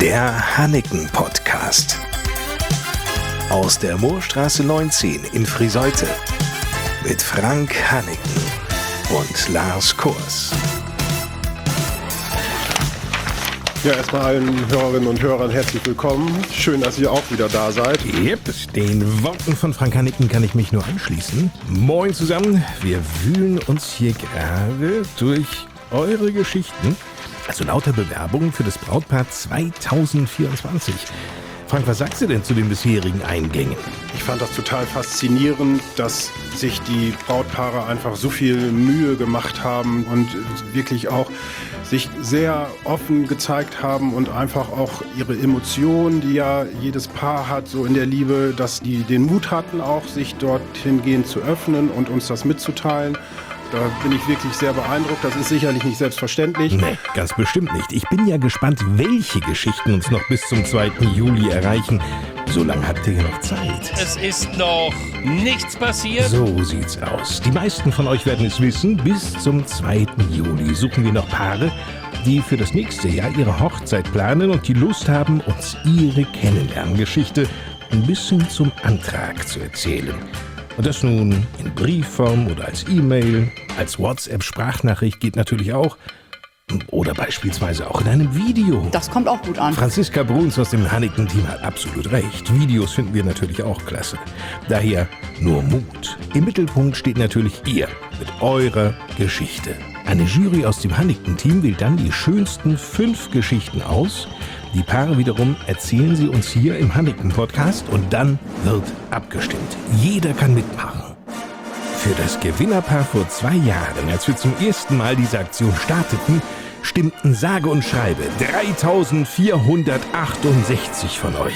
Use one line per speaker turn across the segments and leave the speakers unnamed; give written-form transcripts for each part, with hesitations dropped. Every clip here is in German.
Der Hanniken-Podcast. Aus der Moorstraße 19 in Friseute. Mit Frank Hanniken und Lars Kurs.
Ja, erstmal allen Hörerinnen und Hörern herzlich willkommen. Schön, dass ihr auch wieder da seid.
Yep, den Worten von Frank Hanniken kann ich mich nur anschließen. Moin zusammen, wir wühlen uns hier gerade durch eure Geschichten. Also lauter Bewerbungen für das Brautpaar 2024. Frank, was sagst du denn zu den bisherigen Eingängen?
Ich fand das total faszinierend, dass sich die Brautpaare einfach so viel Mühe gemacht haben und wirklich auch sich sehr offen gezeigt haben und einfach auch ihre Emotionen, die ja jedes Paar hat, so in der Liebe, dass die den Mut hatten, auch sich dorthin gehend zu öffnen und uns das mitzuteilen. Da bin ich wirklich sehr beeindruckt. Das ist sicherlich nicht selbstverständlich.
Nee, ganz bestimmt nicht. Ich bin ja gespannt, welche Geschichten uns noch bis zum 2. Juli erreichen. So lange habt ihr ja noch Zeit.
Es ist noch nichts passiert.
So sieht's aus. Die meisten von euch werden es wissen. Bis zum 2. Juli suchen wir noch Paare, die für das nächste Jahr ihre Hochzeit planen und die Lust haben, uns ihre Kennenlerngeschichte ein bisschen zum Antrag zu erzählen. Und das nun in Briefform oder als E-Mail, als WhatsApp-Sprachnachricht geht natürlich auch. Oder beispielsweise auch in einem Video.
Das kommt auch gut an.
Franziska Bruns aus dem Hanniken-Team hat absolut recht. Videos finden wir natürlich auch klasse. Daher nur Mut. Im Mittelpunkt steht natürlich ihr mit eurer Geschichte. Eine Jury aus dem Hanniken-Team wählt dann die schönsten 5 Geschichten aus. Die Paare wiederum erzählen sie uns hier im Hanniken-Podcast und dann wird abgestimmt. Jeder kann mitmachen. Für das Gewinnerpaar vor 2 Jahren, als wir zum ersten Mal diese Aktion starteten, stimmten sage und schreibe 3.468 von euch.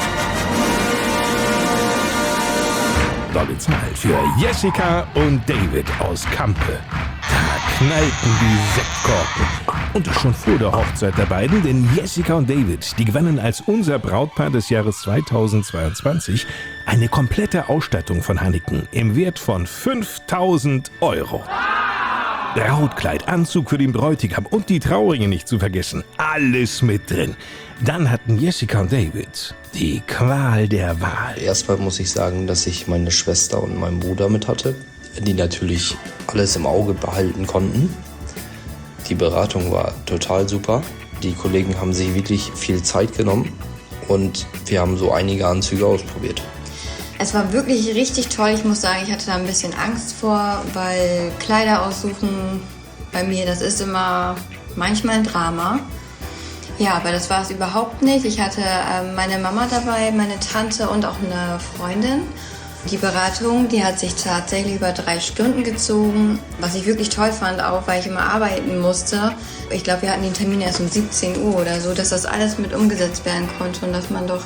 Dolle Zahl für Jessica und David aus Kampe. Da knallten die Sektkorken. Und das schon vor der Hochzeit der beiden, denn Jessica und David, die gewannen als unser Brautpaar des Jahres 2022 eine komplette Ausstattung von Hanniken im Wert von 5.000 €. Brautkleid, Anzug für den Bräutigam und die Trauringe nicht zu vergessen. Alles mit drin. Dann hatten Jessica und David die Qual der Wahl.
Erstmal muss ich sagen, dass ich meine Schwester und meinen Bruder mit hatte, die natürlich alles im Auge behalten konnten. Die Beratung war total super. Die Kollegen haben sich wirklich viel Zeit genommen und wir haben so einige Anzüge ausprobiert.
Es war wirklich richtig toll. Ich muss sagen, ich hatte da ein bisschen Angst vor, weil Kleider aussuchen bei mir, das ist immer manchmal ein Drama. Ja, aber das war es überhaupt nicht. Ich hatte meine Mama dabei, meine Tante und auch eine Freundin. Die Beratung, die hat sich tatsächlich über 3 Stunden gezogen, was ich wirklich toll fand, auch weil ich immer arbeiten musste. Ich glaube, wir hatten den Termin erst um 17 Uhr oder so, dass das alles mit umgesetzt werden konnte und dass man doch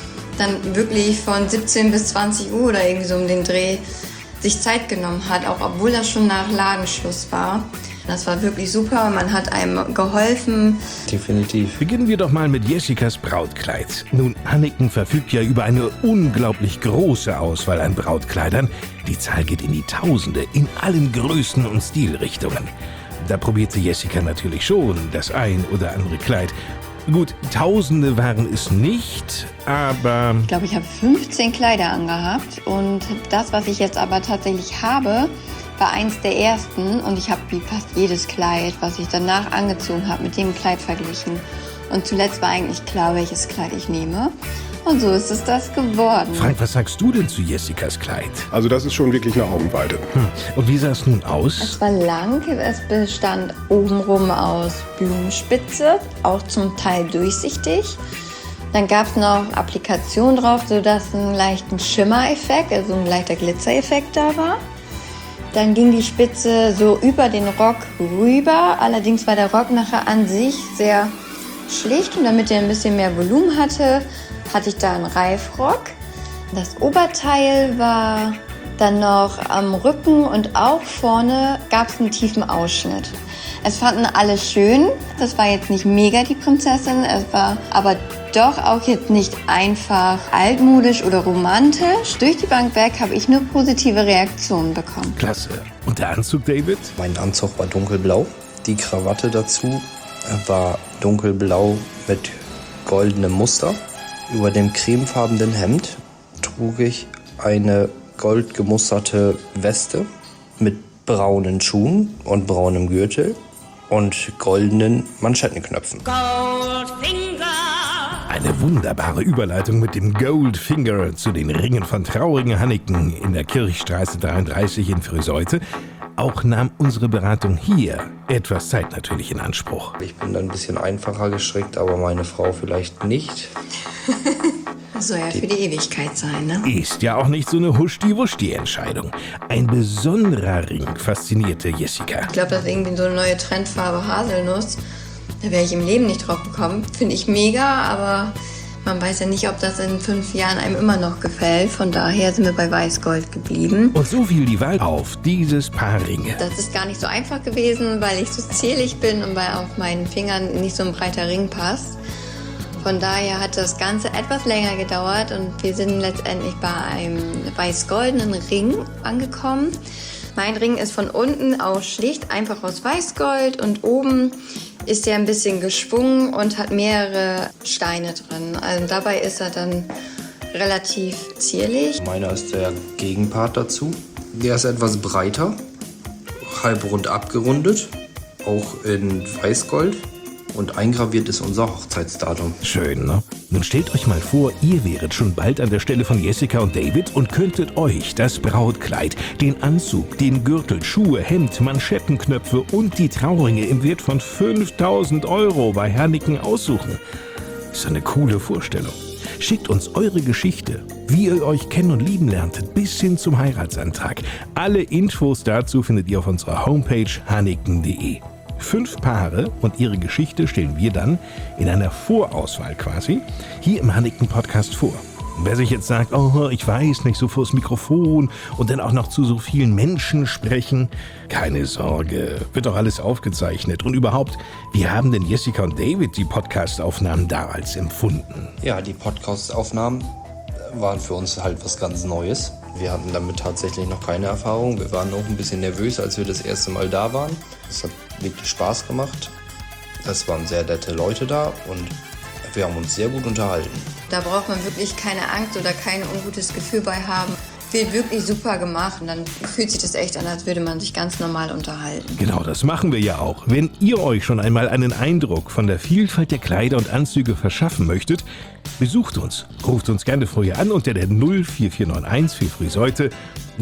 dann wirklich von 17 bis 20 Uhr oder irgendwie so um den Dreh sich Zeit genommen hat, auch obwohl das schon nach Ladenschluss war. Das war wirklich super, man hat einem geholfen.
Definitiv.
Beginnen wir doch mal mit Jessicas Brautkleid. Nun, Hanniken verfügt ja über eine unglaublich große Auswahl an Brautkleidern. Die Zahl geht in die Tausende, in allen Größen und Stilrichtungen. Da probierte Jessica natürlich schon das ein oder andere Kleid. Gut, Tausende waren es nicht, aber...
Ich glaube, ich habe 15 Kleider angehabt und das, was ich jetzt aber tatsächlich habe, war eins der ersten und ich habe wie fast jedes Kleid, was ich danach angezogen habe, mit dem Kleid verglichen. Und zuletzt war eigentlich klar, welches Kleid ich nehme. Und so ist es das geworden.
Frank, was sagst du denn zu Jessicas Kleid?
Also das ist schon wirklich eine Augenweide.
Und wie sah es nun aus?
Es war lang, es bestand obenrum aus Blumenspitze, auch zum Teil durchsichtig. Dann gab es noch Applikationen drauf, sodass ein leichten Schimmereffekt, also ein leichter Glitzereffekt da war. Dann ging die Spitze so über den Rock rüber. Allerdings war der Rock nachher an sich sehr schlicht und damit er ein bisschen mehr Volumen hatte, hatte ich da einen Reifrock. Das Oberteil war dann noch am Rücken und auch vorne gab es einen tiefen Ausschnitt. Es fanden alle schön. Das war jetzt nicht mega die Prinzessin, es war aber doch auch jetzt nicht einfach altmodisch oder romantisch. Durch die Bank weg habe ich nur positive Reaktionen bekommen.
Klasse. Und der Anzug, David?
Mein Anzug war dunkelblau. Die Krawatte dazu war dunkelblau mit goldenem Muster. Über dem cremefarbenen Hemd trug ich eine goldgemusterte Weste mit braunen Schuhen und braunem Gürtel und goldenen Manschettenknöpfen.
Eine wunderbare Überleitung mit dem Goldfinger zu den Ringen von Trauringen-Hanniken in der Kirchstraße 33 in Friseute. Auch nahm unsere Beratung hier etwas Zeit natürlich in Anspruch.
Ich bin dann ein bisschen einfacher gestrickt, aber meine Frau vielleicht nicht.
Das soll ja für die Ewigkeit sein, ne?
Ist ja auch nicht so eine Huschti-Wuschti-Entscheidung. Ein besonderer Ring faszinierte Jessica.
Ich glaube, das ist irgendwie so eine neue Trendfarbe Haselnuss. Da wäre ich im Leben nicht drauf gekommen. Finde ich mega, aber man weiß ja nicht, ob das in 5 Jahren einem immer noch gefällt. Von daher sind wir bei Weiß-Gold geblieben.
Und so fiel die Wahl auf dieses Paar Ringe.
Das ist gar nicht so einfach gewesen, weil ich so zierlich bin und weil auf meinen Fingern nicht so ein breiter Ring passt. Von daher hat das Ganze etwas länger gedauert und wir sind letztendlich bei einem weiß-goldenen Ring angekommen. Mein Ring ist von unten aus schlicht, einfach aus Weißgold und oben ist er ein bisschen geschwungen und hat mehrere Steine drin. Also dabei ist er dann relativ zierlich.
Meiner ist der Gegenpart dazu. Der ist etwas breiter, halbrund abgerundet, auch in Weißgold. Und eingraviert ist unser Hochzeitsdatum.
Schön, ne? Nun stellt euch mal vor, ihr wäret schon bald an der Stelle von Jessica und David und könntet euch das Brautkleid, den Anzug, den Gürtel, Schuhe, Hemd, Manschettenknöpfe und die Trauringe im Wert von 5.000 € bei Hanniken aussuchen. Ist eine coole Vorstellung. Schickt uns eure Geschichte, wie ihr euch kennen und lieben lerntet, bis hin zum Heiratsantrag. Alle Infos dazu findet ihr auf unserer Homepage hanniken.de. 5 Paare und ihre Geschichte stellen wir dann in einer Vorauswahl quasi hier im Hanniken-Podcast vor. Und wer sich jetzt sagt, oh, ich weiß nicht, so vors Mikrofon und dann auch noch zu so vielen Menschen sprechen, keine Sorge, wird doch alles aufgezeichnet. Und überhaupt, wie haben denn Jessica und David die Podcast-Aufnahmen damals empfunden?
Ja, die Podcast-Aufnahmen waren für uns halt was ganz Neues. Wir hatten damit tatsächlich noch keine Erfahrung. Wir waren auch ein bisschen nervös, als wir das erste Mal da waren. Es hat wirklich Spaß gemacht. Es waren sehr nette Leute da und wir haben uns sehr gut unterhalten.
Da braucht man wirklich keine Angst oder kein ungutes Gefühl bei haben. Wird wirklich super gemacht und dann fühlt sich das echt an, als würde man sich ganz normal unterhalten.
Genau, das machen wir ja auch. Wenn ihr euch schon einmal einen Eindruck von der Vielfalt der Kleider und Anzüge verschaffen möchtet, besucht uns. Ruft uns gerne vorher an unter der 04491 für Friseute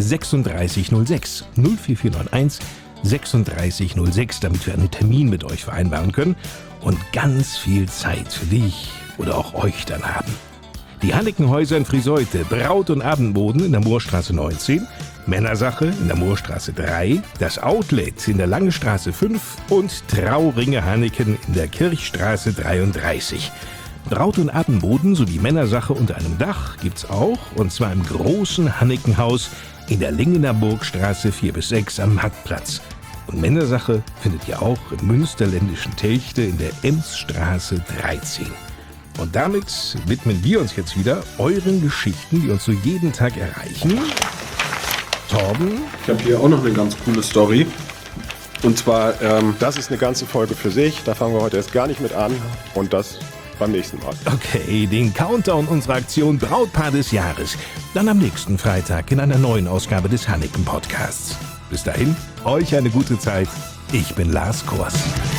3606. 04491 3606, damit wir einen Termin mit euch vereinbaren können und ganz viel Zeit für dich oder auch euch dann haben. Die Hannikenhäuser in Friseute, Braut- und Abendboden in der Moorstraße 19, Männersache in der Moorstraße 3, das Outlet in der Langenstraße 5 und Trauringe Hanniken in der Kirchstraße 33. Braut- und Abendboden sowie Männersache unter einem Dach gibt's auch, und zwar im großen Hannikenhaus in der Lingener Burgstraße 4-6 am Marktplatz. Und Männersache findet ihr auch im münsterländischen Telchte in der Emsstraße 13. Und damit widmen wir uns jetzt wieder euren Geschichten, die uns so jeden Tag erreichen. Torben?
Ich habe hier auch noch eine ganz coole Story. Und zwar, das ist eine ganze Folge für sich. Da fangen wir heute erst gar nicht mit an. Und das beim nächsten Mal.
Okay, den Countdown unserer Aktion Brautpaar des Jahres. Dann am nächsten Freitag in einer neuen Ausgabe des Hanniken Podcasts. Bis dahin, euch eine gute Zeit. Ich bin Lars Kors.